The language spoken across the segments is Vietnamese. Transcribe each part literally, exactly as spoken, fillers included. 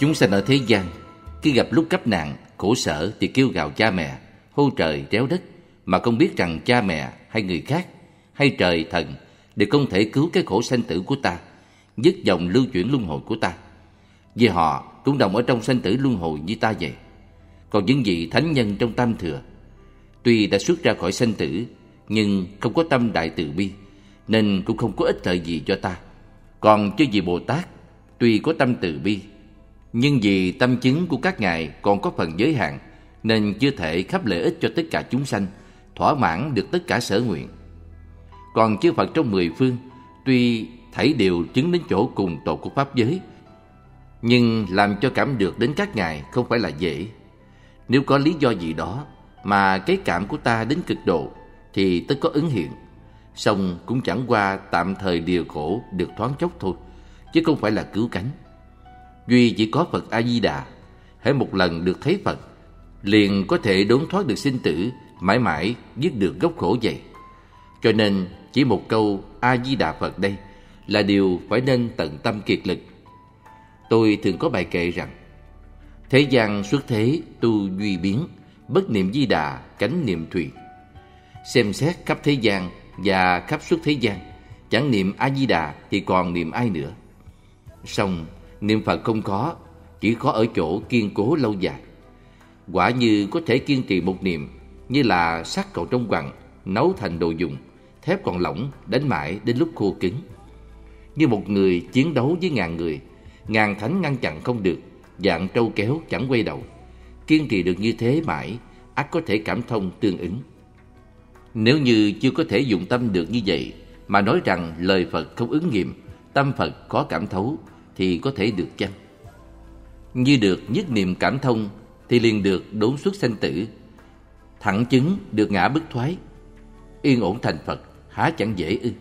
Chúng sanh ở thế gian, khi gặp lúc cấp nạn, khổ sở thì kêu gào cha mẹ, hô trời réo đất, mà không biết rằng cha mẹ hay người khác hay trời thần đều không thể cứu cái khổ sanh tử của ta, dứt dòng lưu chuyển luân hồi của ta, vì họ cũng đồng ở trong sanh tử luân hồi như ta vậy. Còn những vị thánh nhân trong tam thừa, tuy đã xuất ra khỏi sanh tử, nhưng không có tâm đại từ bi, nên cũng không có ích lợi gì cho ta. Còn cho vị Bồ Tát, tuy có tâm từ bi, nhưng vì tâm chứng của các ngài còn có phần giới hạn, nên chưa thể khắp lợi ích cho tất cả chúng sanh, thỏa mãn được tất cả sở nguyện. Còn chư Phật trong mười phương, tuy thảy đều chứng đến chỗ cùng tột của pháp giới, nhưng làm cho cảm được đến các ngài không phải là dễ. Nếu có lý do gì đó mà cái cảm của ta đến cực độ, thì tất có ứng hiện, song cũng chẳng qua tạm thời điều khổ được thoáng chốc thôi, chứ không phải là cứu cánh. Duy chỉ có Phật A Di Đà, hễ một lần được thấy Phật, liền có thể đốn thoát được sinh tử, mãi mãi dứt được gốc khổ vậy. Cho nên chỉ một câu A Di Đà Phật đây là điều phải nên tận tâm kiệt lực. Tôi thường có bài kệ rằng: thế gian xuất thế tu duy biến, bất niệm Di Đà cánh niệm thùy. Xem xét khắp thế gian và khắp suốt thế gian, chẳng niệm A Di Đà thì còn niệm ai nữa. Song niệm Phật không khó, chỉ khó ở chỗ kiên cố lâu dài. Quả như có thể kiên trì một niệm, như là sắt còn trong quặng nấu thành đồ dùng, thép còn lỏng đánh mãi đến lúc khô cứng. Như một người chiến đấu với ngàn người, ngàn thánh ngăn chặn không được, dạng trâu kéo chẳng quay đầu. Kiên trì được như thế mãi, ắt có thể cảm thông tương ứng. Nếu như chưa có thể dụng tâm được như vậy, mà nói rằng lời Phật không ứng nghiệm, tâm Phật khó cảm thấu, thì có thể được chăng? Như được nhất niệm cảm thông, thì liền được đốn xuất sanh tử, thẳng chứng được ngã bứt thoái, yên ổn thành Phật, há chẳng dễ ư?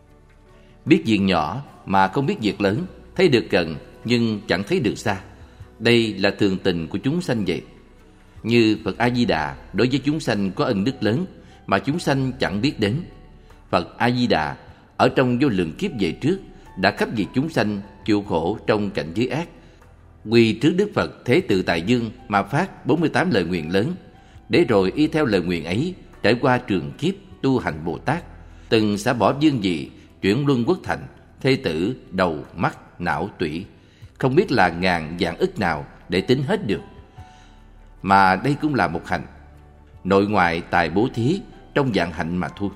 Biết việc nhỏ mà không biết việc lớn, thấy được gần nhưng chẳng thấy được xa, đây là thường tình của chúng sanh vậy. Như Phật A Di Đà đối với chúng sanh có ân đức lớn mà chúng sanh chẳng biết đến. Phật A Di Đà ở trong vô lượng kiếp về trước đã khắp diệt chúng sanh chịu khổ trong cảnh giới ác, quy trước Đức Phật Thế Tự Tại Dương mà phát bốn mươi tám lời nguyện lớn, để rồi y theo lời nguyện ấy trải qua trường kiếp tu hành Bồ Tát, từng xả bỏ dương vị, chuyển luân quốc thành, thê tử, đầu, mắt, não, tủy, không biết là ngàn vạn ức nào để tính hết được. Mà đây cũng là một hạnh, nội ngoại tài bố thí trong dạng hạnh mà thôi.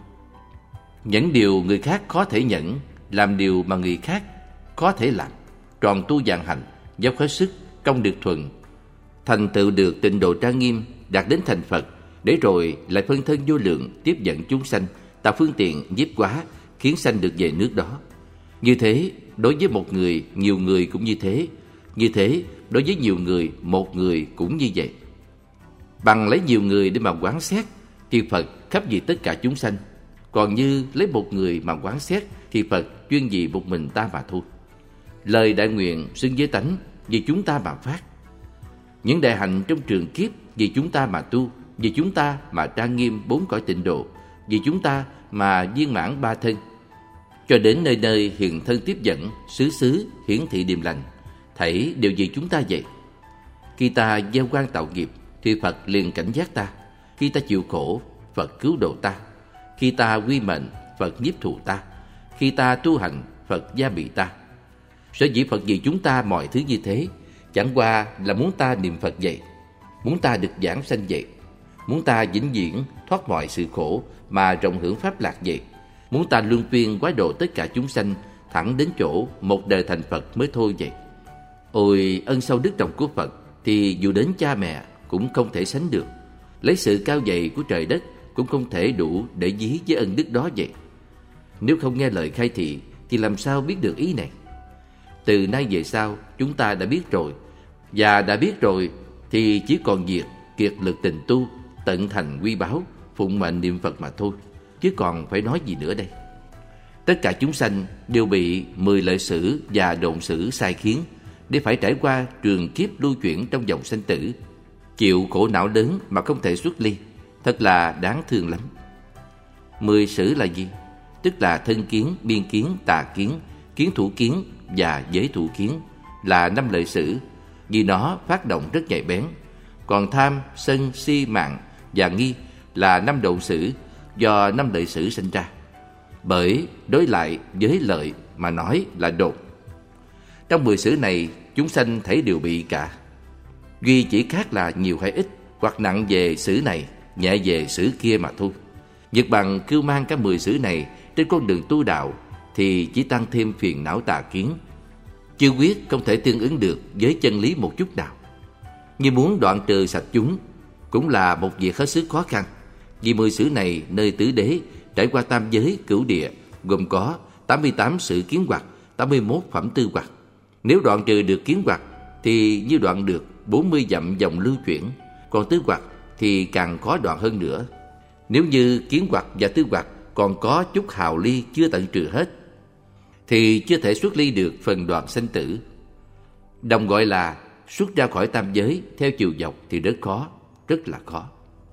Những điều người khác khó thể nhẫn, làm điều mà người khác khó thể làm, tròn tu dạng hạnh, dốc hết sức, công được thuận, thành tựu được tịnh độ trang nghiêm, đạt đến thành Phật, để rồi lại phân thân vô lượng tiếp dẫn chúng sanh, tạo phương tiện nhiếp hóa, khiến sanh được về nước đó. Như thế, đối với một người, nhiều người cũng như thế. Như thế, đối với nhiều người, một người cũng như vậy. Bằng lấy nhiều người để mà quán xét, thì Phật khắp vì tất cả chúng sanh. Còn như lấy một người mà quán xét, thì Phật chuyên vì một mình ta mà thôi. Lời đại nguyện xứng với tánh, vì chúng ta mà phát. Những đại hạnh trong trường kiếp, vì chúng ta mà tu, vì chúng ta mà trang nghiêm bốn cõi tịnh độ, vì chúng ta mà viên mãn ba thân, cho đến nơi nơi hiện thân tiếp dẫn, xứ xứ hiển thị điềm lành, thảy đều vì chúng ta vậy. Khi ta gieo quan tạo nghiệp, thì Phật liền cảnh giác ta. Khi ta chịu khổ, Phật cứu độ ta. Khi ta quy mệnh, Phật nhiếp thù ta. Khi ta tu hành, Phật gia bị ta. Sở dĩ Phật vì chúng ta mọi thứ như thế, chẳng qua là muốn ta niệm Phật vậy, muốn ta được giảng sanh vậy, muốn ta vĩnh viễn thoát mọi sự khổ mà rộng hưởng pháp lạc vậy, muốn ta luân phiên quái độ tất cả chúng sanh thẳng đến chỗ một đời thành Phật mới thôi vậy. Ôi ân sâu đức trọng của Phật thì dù đến cha mẹ cũng không thể sánh được, lấy sự cao dày của trời đất cũng không thể đủ để ví với ân đức đó vậy. Nếu không nghe lời khai thị thì làm sao biết được ý này? Từ nay về sau chúng ta đã biết rồi, và đã biết rồi thì chỉ còn việc kiệt lực tình tu, tận thành quy báo, phụng mệnh niệm Phật mà thôi, chứ còn phải nói gì nữa đây? Tất cả chúng sanh đều bị mười lợi sử và độn sử sai khiến, để phải trải qua trường kiếp lưu chuyển trong dòng sanh tử, chịu khổ não lớn mà không thể xuất ly, thật là đáng thương lắm. Mười sử là gì? Tức là thân kiến, biên kiến, tà kiến, kiến thủ kiến và giới thủ kiến, là năm lợi sử. vì nó phát động rất nhạy bén. Còn tham, sân, si, mạng và nghi là năm độ sử do năm lợi sử sinh ra. Bởi đối lại với lợi mà nói là đột. Trong mười sử này, chúng sanh thấy đều bị cả. Duy chỉ khác là nhiều hay ít, hoặc nặng về sử này, nhẹ về sử kia mà thôi. Nhật bằng cưu mang cả mười sử này trên con đường tu đạo thì chỉ tăng thêm phiền não tà kiến. Chưa quyết không thể tương ứng được với chân lý một chút nào. Như muốn đoạn trừ sạch chúng cũng là một việc hết sức khó khăn. Vì mười sử này nơi tứ đế trải qua tam giới cửu địa gồm có tám mươi tám sự kiến hoặc, tám mươi mốt phẩm tư hoặc. Nếu đoạn trừ được kiến hoặc thì như đoạn được bốn mươi dặm dòng lưu chuyển, còn tư hoặc thì càng khó đoạn hơn nữa. Nếu như kiến hoặc và tư hoặc còn có chút hào ly chưa tận trừ hết thì chưa thể xuất ly được phần đoạn sanh tử. Đồng gọi là xuất ra khỏi tam giới theo chiều dọc thì rất khó, rất là khó.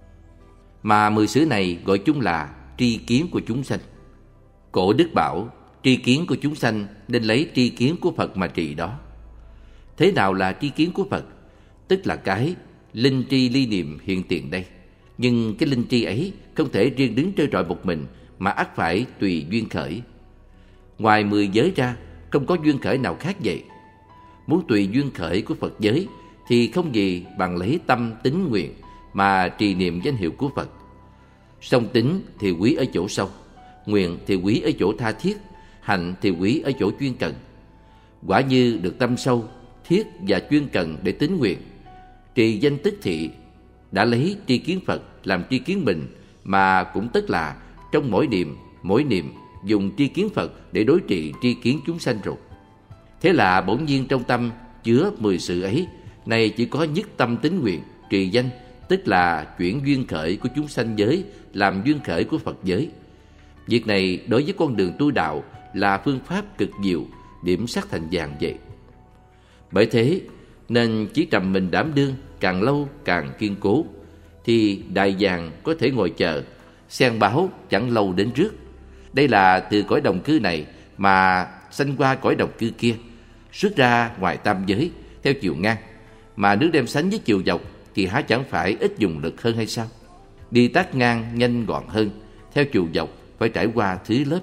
Mà mười xứ này gọi chung là tri kiến của chúng sanh. Cổ đức bảo tri kiến của chúng sanh nên lấy tri kiến của Phật mà trị đó. Thế nào là tri kiến của Phật? Tức là cái linh tri ly niệm hiện tiền đây. Nhưng cái linh tri ấy không thể riêng đứng trơ trọi một mình, mà ắt phải tùy duyên khởi. Ngoài mười giới ra, không có duyên khởi nào khác vậy. Muốn tùy duyên khởi của Phật giới thì không gì bằng lấy tâm tín nguyện mà trì niệm danh hiệu của Phật. Song tín thì quý ở chỗ sâu, nguyện thì quý ở chỗ tha thiết, hạnh thì quý ở chỗ chuyên cần. Quả như được tâm sâu, thiết và chuyên cần để tín nguyện, trì danh tức thị, đã lấy tri kiến Phật làm tri kiến mình, mà cũng tức là trong mỗi niệm, mỗi niệm dùng tri kiến Phật để đối trị tri kiến chúng sanh rồi. Thế là bỗng nhiên trong tâm chứa mười sự ấy, này chỉ có nhất tâm tín nguyện, trì danh, tức là chuyển duyên khởi của chúng sanh giới làm duyên khởi của Phật giới. Việc này đối với con đường tu đạo là phương pháp cực diệu, điểm sắc thành vàng vậy. Bởi thế nên chỉ trầm mình đảm đương càng lâu càng kiên cố, thì đại vàng có thể ngồi chờ, sen báo chẳng lâu đến rước. Đây là từ cõi đồng cư này mà sanh qua cõi đồng cư kia, xuất ra ngoài tam giới theo chiều ngang, mà nếu đem sánh với chiều dọc thì há chẳng phải ít dùng lực hơn hay sao? Đi tắt ngang nhanh gọn hơn, theo chiều dọc phải trải qua thứ lớp.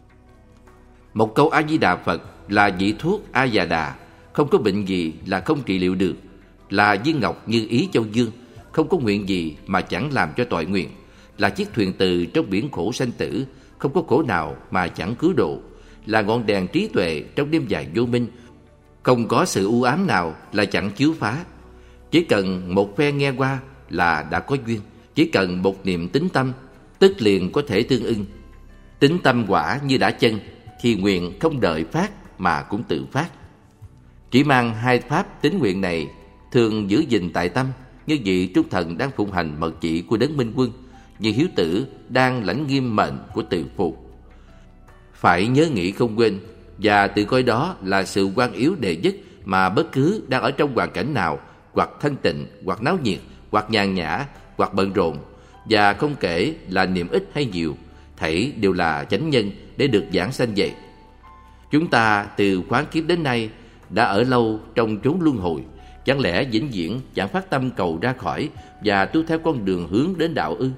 Một câu A Di Đà Phật là vị thuốc A Già Đà, không có bệnh gì là không trị liệu được, là viên ngọc như ý châu dương, không có nguyện gì mà chẳng làm cho tội nguyện, là chiếc thuyền từ trong biển khổ sanh tử, không có khổ nào mà chẳng cứu độ, là ngọn đèn trí tuệ trong đêm dài vô minh, không có sự u ám nào là chẳng chiếu phá. Chỉ cần một phe nghe qua là đã có duyên, chỉ cần một niệm tín tâm tức liền có thể tương ưng. Tín tâm quả như đã chân thì nguyện không đợi phát mà cũng tự phát. Chỉ mang hai pháp tín nguyện này thường giữ gìn tại tâm, như vị trung thần đang phụng hành mật chỉ của Đấng Minh Quân, như hiếu tử đang lãnh nghiêm mệnh của Từ Phụ. Phải nhớ nghĩ không quên, và tự coi đó là sự quan yếu đệ nhất mà bất cứ đang ở trong hoàn cảnh nào, hoặc thanh tịnh, hoặc náo nhiệt, hoặc nhàn nhã, hoặc bận rộn, và không kể là niệm ít hay nhiều, thảy đều là chánh nhân để được giảng sanh vậy. Chúng ta từ khoáng kiếp đến nay đã ở lâu trong chốn luân hồi, chẳng lẽ vĩnh viễn chẳng phát tâm cầu ra khỏi và tu theo con đường hướng đến đạo ư?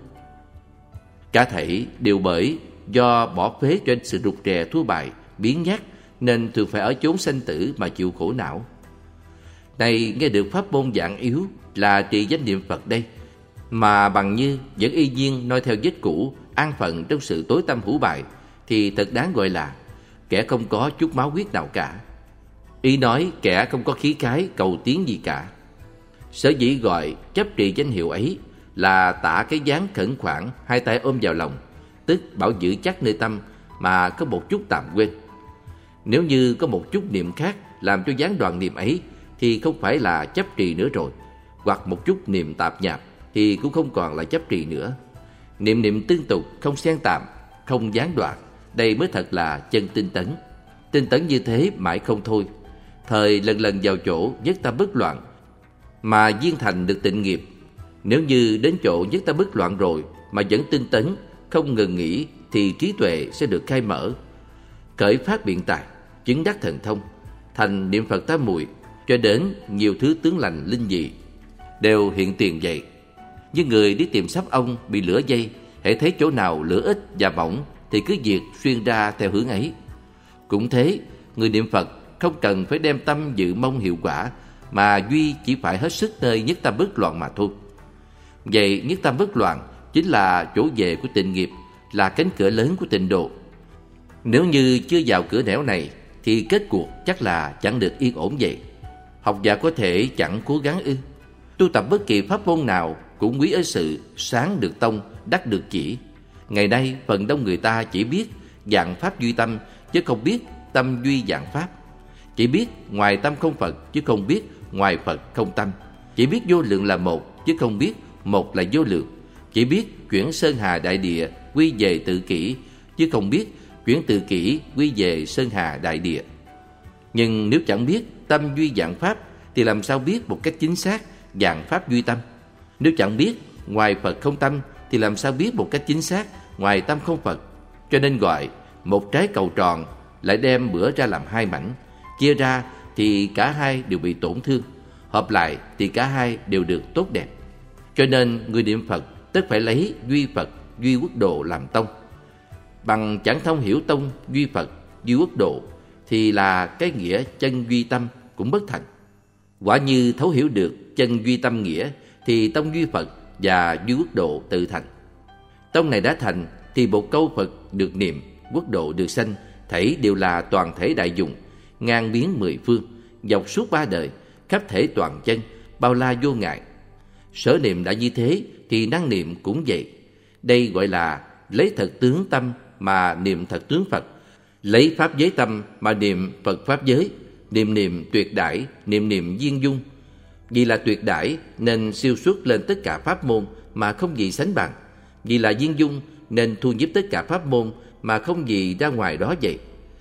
Cả thảy đều bởi do bỏ phế cho sự rụt rè thua bại, biến nhát, nên thường phải ở chốn sanh tử mà chịu khổ não. Này nghe được pháp môn dạng yếu là trì danh niệm Phật đây, mà bằng như vẫn y nhiên noi theo vết cũ, an phận trong sự tối tăm hủ bại, thì thật đáng gọi là kẻ không có chút máu huyết nào cả. Ý nói kẻ không có khí khái cầu tiến gì cả. Sở dĩ gọi chấp trì danh hiệu ấy là tả cái dáng khẩn khoản, hai tay ôm vào lòng, tức bảo giữ chắc nơi tâm mà có một chút tạm quên. Nếu như có một chút niệm khác làm cho dáng đoàn niệm ấy thì không phải là chấp trì nữa rồi, hoặc một chút niệm tạp nhạp thì cũng không còn là chấp trì nữa. Niệm niệm tương tục, không xen tạm, không gián đoạn, đây mới thật là chân tinh tấn. Tinh tấn như thế mãi không thôi, thời lần lần vào chỗ nhất ta bất loạn mà viên thành được tịnh nghiệp. Nếu như đến chỗ nhất ta bất loạn rồi mà vẫn tinh tấn, không ngừng nghỉ, thì trí tuệ sẽ được khai mở, khởi phát biện tài, chứng đắc thần thông, thành niệm Phật tám muội. cho đến nhiều thứ tướng lành linh dị đều hiện tiền vậy. Như người đi tìm sáp ong bị lửa dây, hễ thấy chỗ nào lửa ít và bỏng thì cứ việc xuyên ra theo hướng ấy. Cũng thế, người niệm Phật không cần phải đem tâm dự mong hiệu quả, mà duy chỉ phải hết sức nơi nhất tâm bất loạn mà thôi. Vậy nhất tâm bất loạn chính là chỗ về của tịnh nghiệp, là cánh cửa lớn của tịnh độ. Nếu như chưa vào cửa nẻo này thì kết cuộc chắc là chẳng được yên ổn vậy. Học giả có thể chẳng cố gắng ư? Tu tập bất kỳ pháp môn nào cũng quý ở sự sáng được tông, đắc được chỉ. Ngày nay phần đông người ta chỉ biết dạng pháp duy tâm, chứ không biết tâm duy dạng pháp. Chỉ biết ngoài tâm không Phật, chứ không biết ngoài Phật không tâm. Chỉ biết vô lượng là một, chứ không biết một là vô lượng. Chỉ biết chuyển sơn hà đại địa quy về tự kỷ, chứ không biết chuyển tự kỷ quy về sơn hà đại địa. Nhưng nếu chẳng biết tâm duy dạng pháp thì làm sao biết một cách chính xác dạng pháp duy tâm? Nếu chẳng biết ngoài Phật không tâm thì làm sao biết một cách chính xác ngoài tâm không Phật? Cho nên gọi một trái cầu tròn lại đem bữa ra làm hai mảnh, chia ra thì cả hai đều bị tổn thương, hợp lại thì cả hai đều được tốt đẹp. Cho nên người niệm Phật tất phải lấy duy Phật, duy quốc độ làm tông. Bằng chẳng thông hiểu tông duy Phật, duy quốc độ thì là cái nghĩa chân duy tâm cũng bất thành. Quả như thấu hiểu được chân duy tâm nghĩa thì tông duy Phật và duy quốc độ tự thành. Tông này đã thành thì một câu Phật được niệm, quốc độ được sanh, thảy đều là toàn thể đại dụng, ngang biến mười phương, dọc suốt ba đời, khắp thể toàn chân, bao la vô ngại. Sở niệm đã như thế thì năng niệm cũng vậy. Đây gọi là lấy thật tướng tâm mà niệm thật tướng Phật, lấy pháp giới tâm mà niệm Phật pháp giới. Niệm niệm tuyệt đãi, niệm niệm viên dung. Vì là tuyệt đãi nên siêu xuất lên tất cả pháp môn mà không gì sánh bằng. Vì là viên dung nên thu nhiếp tất cả pháp môn mà không gì ra ngoài đó vậy.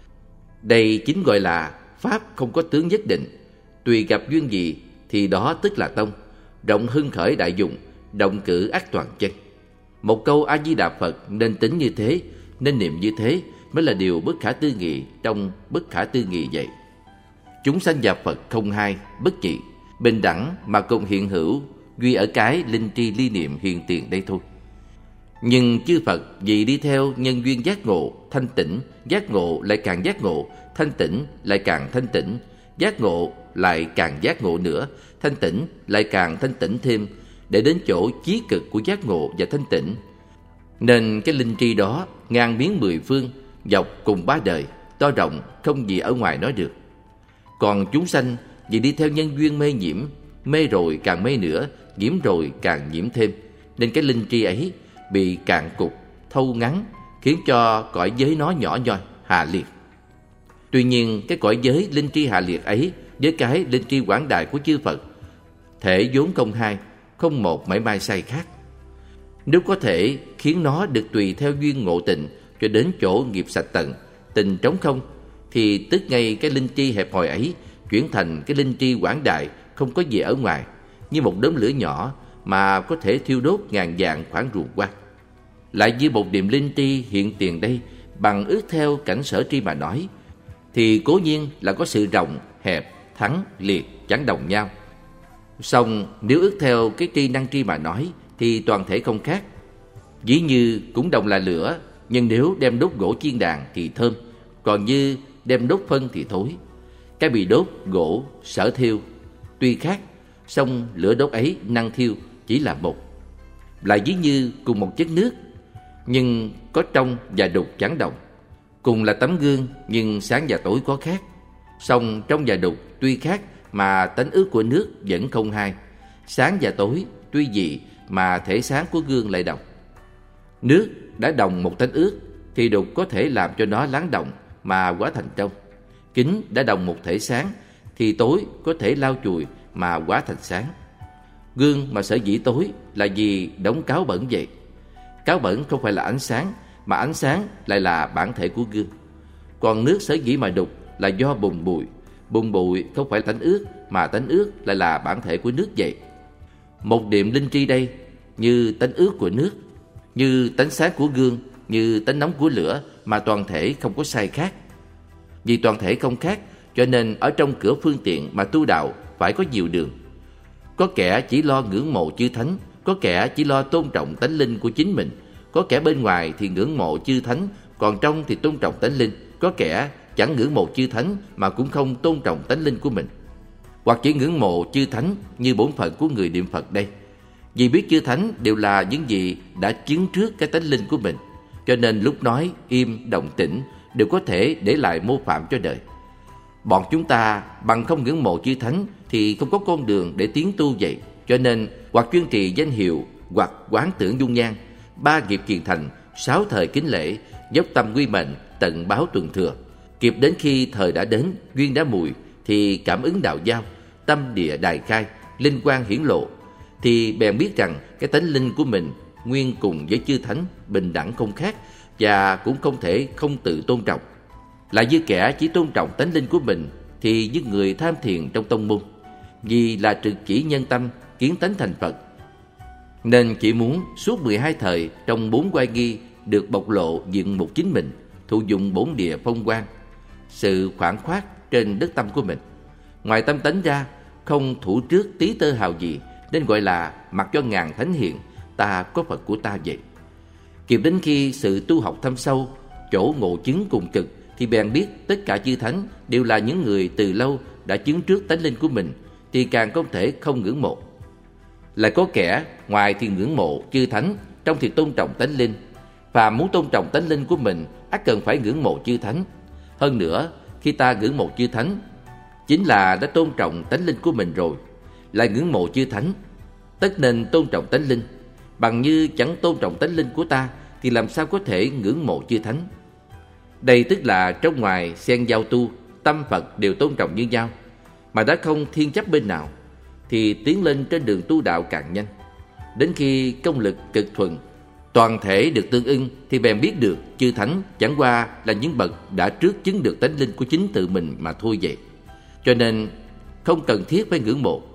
Đây chính gọi là pháp không có tướng nhất định, tùy gặp duyên gì thì đó tức là tông, rộng hưng khởi đại dụng, động cử ác toàn chân. Một câu A Di Đà Phật nên tính như thế, nên niệm như thế mới là điều bất khả tư nghị trong bất khả tư nghị vậy. Chúng sanh và Phật không hai, bất nhị, bình đẳng mà cùng hiện hữu, duy ở cái linh tri ly niệm hiện tiền đây thôi. Nhưng chư Phật vì đi theo nhân duyên giác ngộ, thanh tịnh, giác ngộ lại càng giác ngộ, thanh tịnh lại càng thanh tịnh, giác ngộ lại càng giác ngộ nữa, thanh tịnh lại càng thanh tịnh thêm, để đến chỗ chí cực của giác ngộ và thanh tịnh. Nên cái linh tri đó ngang biến mười phương, dọc cùng ba đời, to rộng không gì ở ngoài nói được. Còn chúng sanh vì đi theo nhân duyên mê nhiễm, mê rồi càng mê nữa, nhiễm rồi càng nhiễm thêm, nên cái linh tri ấy bị cạn cục, thâu ngắn, khiến cho cõi giới nó nhỏ nhoi, hạ liệt. Tuy nhiên cái cõi giới linh tri hạ liệt ấy với cái linh tri quảng đại của chư Phật, thể vốn không hai, không một mảy may sai khác. Nếu có thể khiến nó được tùy theo duyên ngộ tình cho đến chỗ nghiệp sạch tận, tình trống không, thì tức ngay cái linh tri hẹp hòi ấy chuyển thành cái linh tri quảng đại không có gì ở ngoài, như một đốm lửa nhỏ mà có thể thiêu đốt ngàn vạn khoảng ruộng qua. Lại như một niệm linh tri hiện tiền đây bằng ước theo cảnh sở tri mà nói, thì cố nhiên là có sự rộng, hẹp, thắng, liệt chẳng đồng nhau. Song nếu ước theo cái tri năng tri mà nói thì toàn thể không khác. Ví như cũng đồng là lửa, nhưng nếu đem đốt gỗ chiên đàn thì thơm, còn như đem đốt phân thì thối. Cái bị đốt gỗ, sở thiêu tuy khác, song lửa đốt ấy năng thiêu chỉ là một. Lại ví như cùng một chất nước, nhưng có trong và đục chẳng đồng. Cùng là tấm gương, nhưng sáng và tối có khác. Song trong và đục tuy khác mà tánh ước của nước vẫn không hai. Sáng và tối tuy dị mà thể sáng của gương lại đồng. Nước đã đồng một tánh ước thì đục có thể làm cho nó lắng động mà hóa thành trong. Kính đã đồng một thể sáng thì tối có thể lau chùi mà hóa thành sáng. Gương mà sở dĩ tối là vì đóng cáo bẩn vậy. Cáo bẩn không phải là ánh sáng, mà ánh sáng lại là bản thể của gương. Còn nước sở dĩ mà đục là do bùn bụi. Bùn bụi không phải tánh ước, mà tánh ước lại là bản thể của nước vậy. Một niệm linh tri đây như tánh ước của nước, như tánh sáng của gương, như tánh nóng của lửa, mà toàn thể không có sai khác. Vì toàn thể không khác cho nên ở trong cửa phương tiện mà tu đạo phải có nhiều đường. Có kẻ chỉ lo ngưỡng mộ chư thánh, có kẻ chỉ lo tôn trọng tánh linh của chính mình, có kẻ bên ngoài thì ngưỡng mộ chư thánh, còn trong thì tôn trọng tánh linh, có kẻ chẳng ngưỡng mộ chư thánh mà cũng không tôn trọng tánh linh của mình, hoặc chỉ ngưỡng mộ chư thánh như bổn phận của người niệm Phật đây. Vì biết chư thánh đều là những gì đã chứng trước cái tánh linh của mình, cho nên lúc nói im động tĩnh đều có thể để lại mô phạm cho đời. Bọn chúng ta bằng không ngưỡng mộ chư thánh thì không có con đường để tiến tu vậy, cho nên hoặc chuyên trì danh hiệu, hoặc quán tưởng dung nhan, ba nghiệp kiền thành, sáu thời kính lễ, dốc tâm quy mệnh, tận báo tuần thừa. Kịp đến khi thời đã đến, duyên đã mùi, thì cảm ứng đạo giao, tâm địa đài khai, linh quang hiển lộ, thì bèn biết rằng cái tánh linh của mình nguyên cùng với chư thánh, bình đẳng không khác, và cũng không thể không tự tôn trọng. Lại như kẻ chỉ tôn trọng tánh linh của mình thì những người tham thiền trong tông môn, vì là trực chỉ nhân tâm, kiến tánh thành Phật, nên chỉ muốn suốt mười hai thời trong bốn oai nghi được bộc lộ diện mục chính mình, thụ dụng bổn địa phong quang, sự khoảng khoát trên đất tâm của mình. Ngoài tâm tánh ra, không thủ trước tí tơ hào gì, nên gọi là mặc cho ngàn thánh hiện, ta có Phật của ta vậy. Kịp đến khi sự tu học thâm sâu, chỗ ngộ chứng cùng cực, thì bèn biết tất cả chư thánh đều là những người từ lâu đã chứng trước tánh linh của mình, thì càng không thể không ngưỡng mộ. Lại có kẻ ngoài thì ngưỡng mộ chư thánh, trong thì tôn trọng tánh linh, và muốn tôn trọng tánh linh của mình ắt cần phải ngưỡng mộ chư thánh. Hơn nữa, khi ta ngưỡng mộ chư thánh chính là đã tôn trọng tánh linh của mình rồi. Lại ngưỡng mộ chư thánh tất nên tôn trọng tánh linh, bằng như chẳng tôn trọng tánh linh của ta thì làm sao có thể ngưỡng mộ chư thánh. Đây tức là trong ngoài xen giao tu, tâm Phật đều tôn trọng như nhau, mà đã không thiên chấp bên nào, thì tiến lên trên đường tu đạo càng nhanh. Đến khi công lực cực thuần, toàn thể được tương ưng, thì bèn biết được chư thánh chẳng qua là những bậc đã trước chứng được tánh linh của chính tự mình mà thôi vậy. Cho nên không cần thiết phải ngưỡng mộ.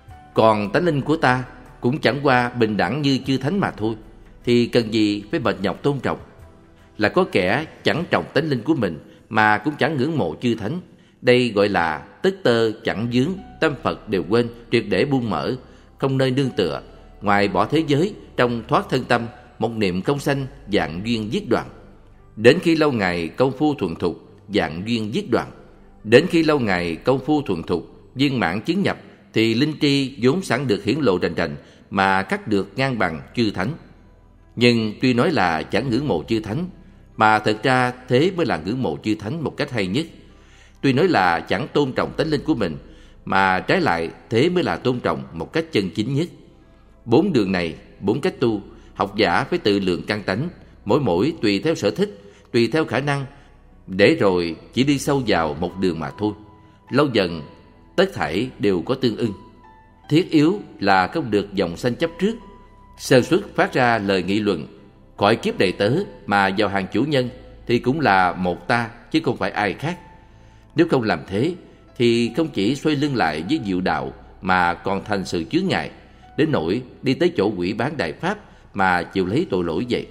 Còn tánh linh của ta cũng chẳng qua bình đẳng như chư thánh mà thôi, thì cần gì phải mệt nhọc tôn trọng. Là có kẻ chẳng trọng tánh linh của mình mà cũng chẳng ngưỡng mộ chư thánh. Đây gọi là tất tơ chẳng dướng, tâm Phật đều quên, triệt để buông mở, không nơi nương tựa, ngoài bỏ thế giới, trong thoát thân tâm, một niệm công sanh, dạng duyên giết đoạn. Đến khi lâu ngày công phu thuần thục, dạng duyên giết đoạn. Đến khi lâu ngày công phu thuần thục, viên mãn chứng nhập, thì linh tri vốn sẵn được hiển lộ rành rành, mà cắt được ngang bằng chư thánh. Nhưng tuy nói là chẳng ngưỡng mộ chư thánh, mà thật ra thế mới là ngưỡng mộ chư thánh một cách hay nhất. Tuy nói là chẳng tôn trọng tánh linh của mình, mà trái lại thế mới là tôn trọng một cách chân chính nhất. Bốn đường này, bốn cách tu, học giả phải tự lượng căn tánh, mỗi mỗi tùy theo sở thích, tùy theo khả năng, để rồi chỉ đi sâu vào một đường mà thôi. Lâu dần, tất thảy đều có tương ưng. Thiết yếu là không được dòng sanh chấp trước, sơ suất phát ra lời nghị luận, cõi kiếp đầy tớ mà vào hàng chủ nhân thì cũng là một ta chứ không phải ai khác. Nếu không làm thế thì không chỉ xoay lưng lại với diệu đạo mà còn thành sự chướng ngại, đến nỗi đi tới chỗ quỷ bán đại pháp mà chịu lấy tội lỗi vậy.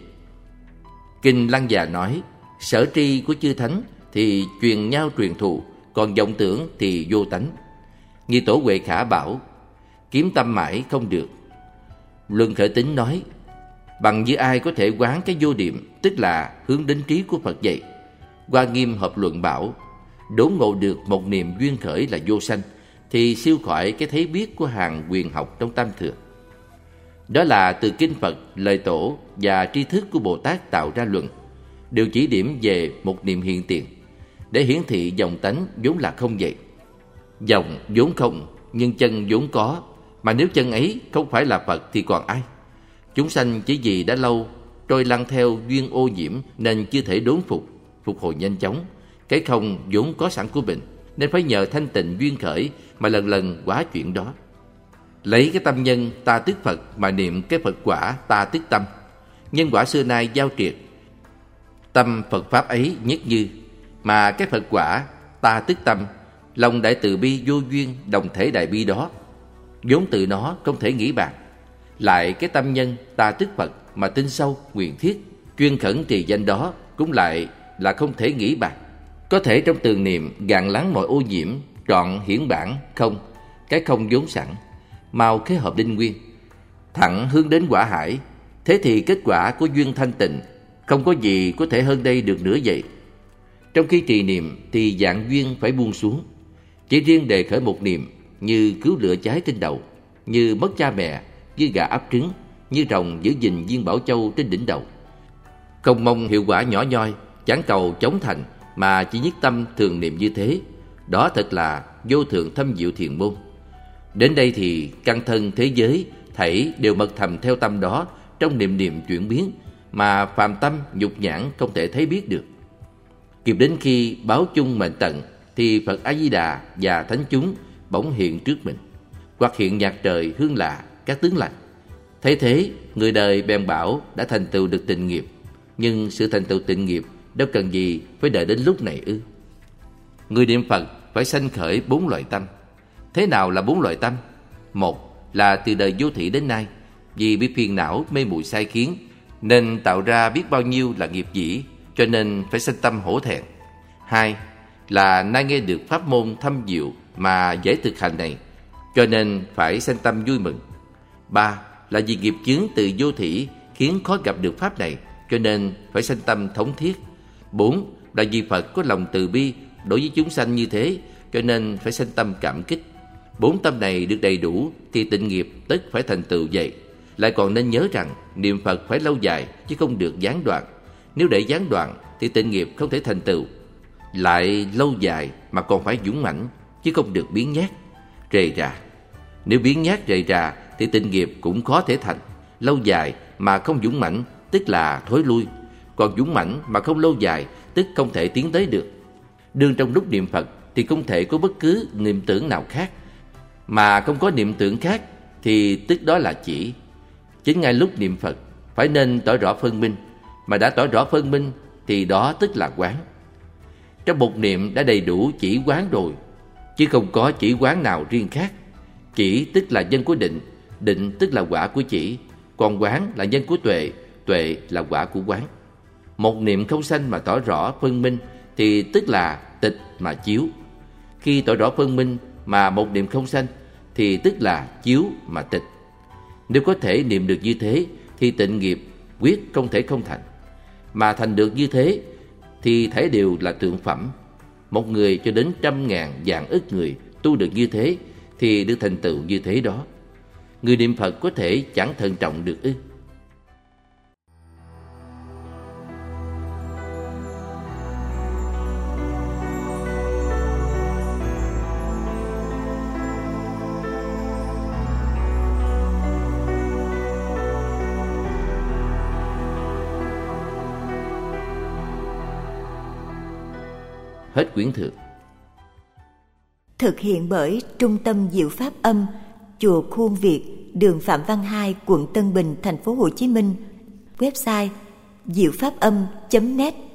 Kinh Lăng Già nói, sở tri của chư thánh thì truyền nhau truyền thụ, còn vọng tưởng thì vô tánh. Như Tổ Huệ Khả bảo, kiếm tâm mãi không được. Luân Khởi Tín nói, bằng như ai có thể quán cái vô điểm, tức là hướng đến trí của Phật vậy. Hoa Nghiêm Hợp Luận bảo, đốn ngộ được một niềm duyên khởi là vô sanh, thì siêu khỏi cái thấy biết của hàng quyền học trong Tam Thừa. Đó là từ kinh Phật, lời Tổ và tri thức của Bồ Tát tạo ra luận, đều chỉ điểm về một niệm hiện tiền, để hiển thị dòng tánh vốn là không vậy. Dòng vốn không, nhưng chân vốn có, mà nếu chân ấy không phải là Phật thì còn ai? Chúng sanh chỉ vì đã lâu trôi lăn theo duyên ô nhiễm nên chưa thể đốn phục, phục hồi nhanh chóng. Cái không vốn có sẵn của mình, nên phải nhờ thanh tịnh duyên khởi mà lần lần hóa chuyện đó. Lấy cái tâm nhân ta tức Phật mà niệm cái Phật quả ta tức tâm. Nhân quả xưa nay giao triệt, tâm Phật Pháp ấy nhất như, mà cái Phật quả ta tức tâm, lòng đại từ bi vô duyên đồng thể đại bi đó, vốn tự nó không thể nghĩ bàn. Lại cái tâm nhân ta tức Phật mà tin sâu, nguyện thiết, chuyên khẩn trì danh đó cũng lại là không thể nghĩ bàn. Có thể trong từ niệm gạn lắng mọi ô nhiễm, trọn hiển bản không, cái không vốn sẵn, mau khế hợp linh nguyên, thẳng hướng đến quả hải. Thế thì kết quả của duyên thanh tịnh không có gì có thể hơn đây được nữa vậy. Trong khi trì niệm thì dạng duyên phải buông xuống. Chỉ riêng đề khởi một niệm như cứu lửa cháy trên đầu, như mất cha mẹ, như gà ấp trứng, như rồng giữ gìn viên bảo châu trên đỉnh đầu. Không mong hiệu quả nhỏ nhoi, chẳng cầu chống thành, mà chỉ nhất tâm thường niệm như thế, đó thật là vô thượng thâm diệu thiền môn. Đến đây thì căn thân thế giới thảy đều mật thầm theo tâm đó trong niệm niệm chuyển biến, mà phàm tâm nhục nhãn không thể thấy biết được. Kịp đến khi báo chung mệnh tận thì Phật A Di Đà và thánh chúng bỗng hiện trước mình, hoặc hiện nhạc trời hương lạ các tướng lành. Thấy thế, người đời bèn bảo đã thành tựu được tịnh nghiệp. Nhưng sự thành tựu tịnh nghiệp đâu cần gì phải đợi đến lúc này ư? Người niệm Phật phải sanh khởi bốn loại tâm. Thế nào là bốn loại tâm? Một là từ đời vô thủy đến nay, vì bị phiền não mê muội sai khiến nên tạo ra biết bao nhiêu là nghiệp dĩ, cho nên phải sanh tâm hổ thẹn. Hai là nay nghe được pháp môn thâm diệu mà dễ thực hành này, cho nên phải sanh tâm vui mừng. Ba là vì nghiệp chướng từ vô thủy khiến khó gặp được pháp này, cho nên phải sanh tâm thống thiết. Bốn là vì Phật có lòng từ bi đối với chúng sanh như thế, cho nên phải sanh tâm cảm kích. Bốn tâm này được đầy đủ thì tịnh nghiệp tất phải thành tựu vậy. Lại còn nên nhớ rằng niệm Phật phải lâu dài chứ không được gián đoạn. Nếu để gián đoạn thì tịnh nghiệp không thể thành tựu. Lại lâu dài mà còn phải dũng mãnh chứ không được biếng nhác, rề rà. Nếu biếng nhác rề rà thì tịnh nghiệp cũng khó thể thành. Lâu dài mà không dũng mãnh tức là thối lui, còn dũng mãnh mà không lâu dài tức không thể tiến tới được. Đương trong lúc niệm Phật thì không thể có bất cứ niệm tưởng nào khác, mà không có niệm tưởng khác thì tức đó là chỉ. Chính ngay lúc niệm Phật phải nên tỏ rõ phân minh, mà đã tỏ rõ phân minh thì đó tức là quán. Trong một niệm đã đầy đủ chỉ quán rồi, chứ không có chỉ quán nào riêng khác. Chỉ tức là nhân của định, định tức là quả của chỉ, còn quán là nhân của tuệ, tuệ là quả của quán. Một niệm không sanh mà tỏ rõ phân minh thì tức là tịch mà chiếu. Khi tỏ rõ phân minh mà một niệm không sanh thì tức là chiếu mà tịch. Nếu có thể niệm được như thế thì tịnh nghiệp quyết không thể không thành. Mà thành được như thế thì thấy đều là tượng phẩm. Một người cho đến trăm ngàn vạn ức người tu được như thế thì được thành tựu như thế đó. Người niệm Phật có thể chẳng thận trọng được ư? Hết quyển thượng. Thực hiện bởi Trung tâm Diệu Pháp Âm, Chùa Khuôn Việt, đường Phạm Văn Hai, quận Tân Bình, thành phố Hồ Chí Minh. Website diệu pháp âm chấm net.